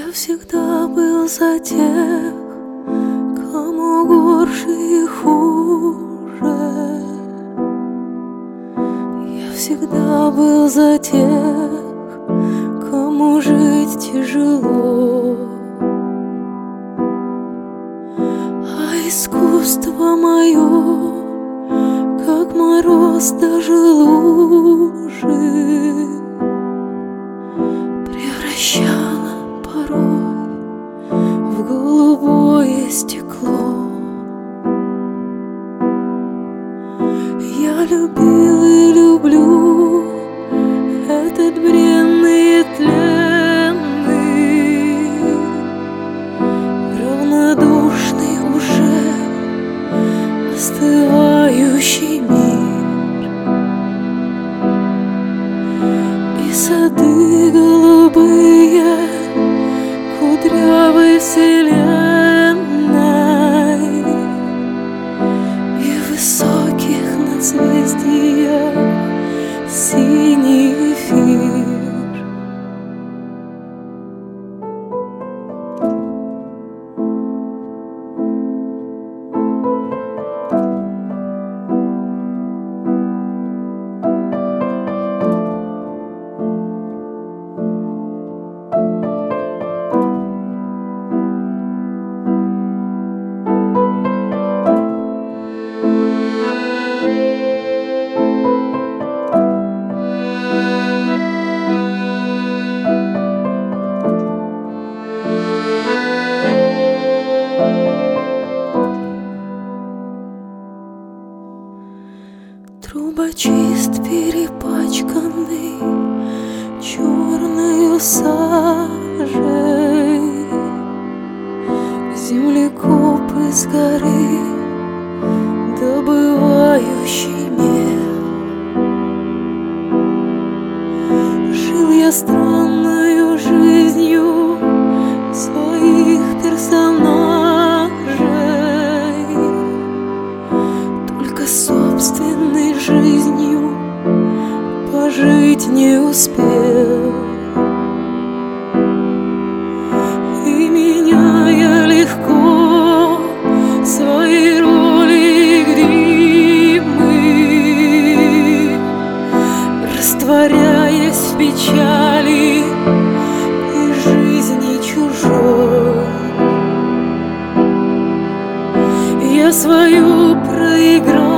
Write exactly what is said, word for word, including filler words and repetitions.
Я всегда был за тех, кому горше и хуже. Я всегда был за тех, кому жить тяжело. А искусство мое, как мороз даже лужи, превращало порой в голубое стекло. Я любил и люблю этот бренный и тленный, равнодушный уже остывающий мир. И сады голубые кудрявой вселенной, и в высоких надзвездиях синий эфир. Трубочист перепачканный черною сажей, землекоп из горы, добывающий мел. Жил я странною жизнью своих персонажей, только собственной жизнью пожить не успел. И меняя легко свои роли и гримы, растворяясь в печали и жизни чужой, я свою проиграл.